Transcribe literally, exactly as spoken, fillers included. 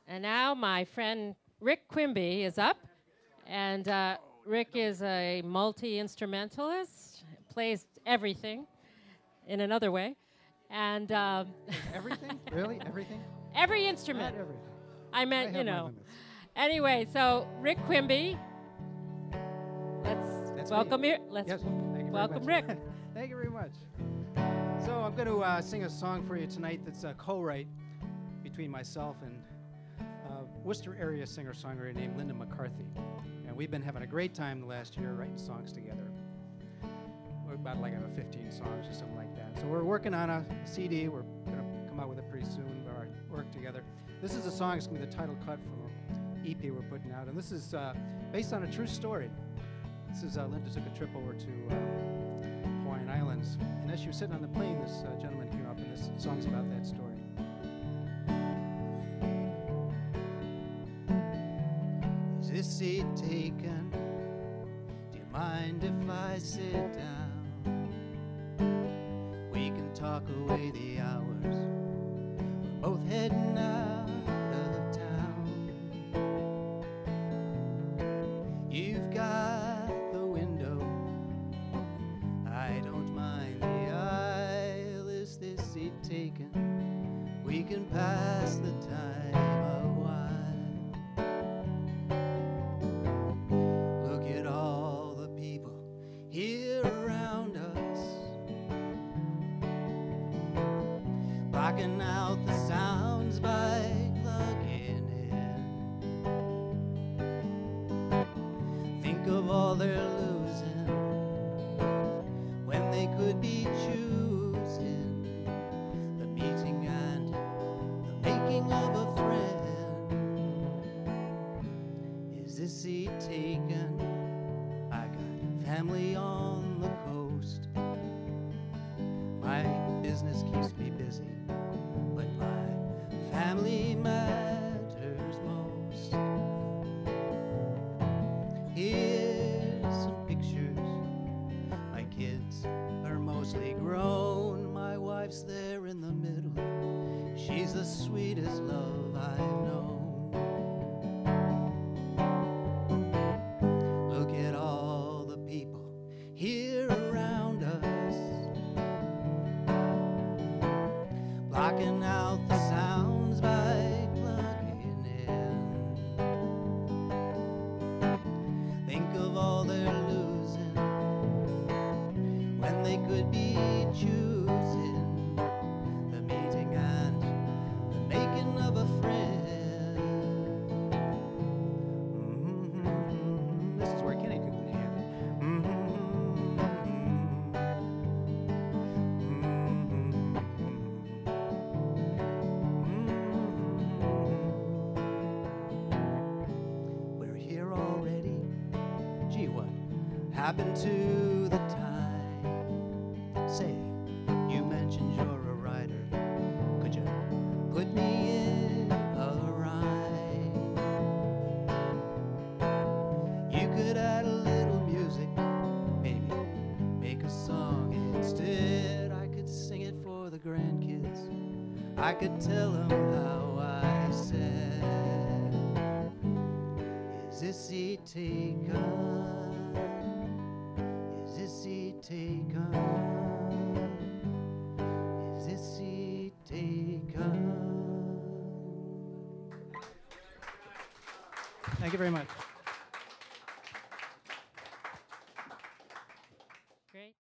And now my friend Rick Quimby is up. And uh, Rick is a multi-instrumentalist, plays everything in another way. And uh, everything? Really? Everything? Every instrument. Not everything. I meant, I have you my know. limits. Anyway, so Rick Quimby. Let's That's welcome me. here. Let's Yes, thank you very welcome much. Rick. Thank you very much. So I'm going to uh, sing a song for you tonight that's a co-write between myself and uh, Worcester area singer-songwriter named Linda McCarthy. And we've been having a great time the last year writing songs together. We're about like uh, fifteen songs or something like that. So we're working on a C D. We're going to come out with it pretty soon. Our work together. This is a song. It's going to be the title cut from an E P we're putting out, and this is uh, based on a true story. This is uh, Linda took a trip over to uh, Hawaiian Islands, and as she was sitting on the plane, this uh, gentleman came up, and this song's about that story. Is this seat taken? Do you mind if I sit down? We can talk away the hours. We're both heading out of town. You've got the window. I don't mind the aisle. Is this seat taken? We can pass the time a while. Look at all the people here around us, blocking out the sounds by plugging in. Think of all they're losing when they could be choosing the meeting and the making of a friend. Is this seat taken? I got family on the coast. My business keeps me busy, but my family matters most. Here's some pictures. My kids are mostly grown. My wife's there in the middle. She's the sweetest love I've known. Look at all the people here around us, blocking out the sounds by plugging in. Think of all they're losing when they could be choosing the meeting and the making of a friend. Mm-hmm. This is where Kenny couldn't hand it. Mm-hmm. We're here already. Gee, what happened to the time? Say, you mentioned you're a writer. Could you put me in a rhyme? You could add a little music, maybe make a song instead. I could sing it for the grandkids. I could tell them how I said, is this seat taken? Is this seat taken? Is this seat taken? Thank you very much.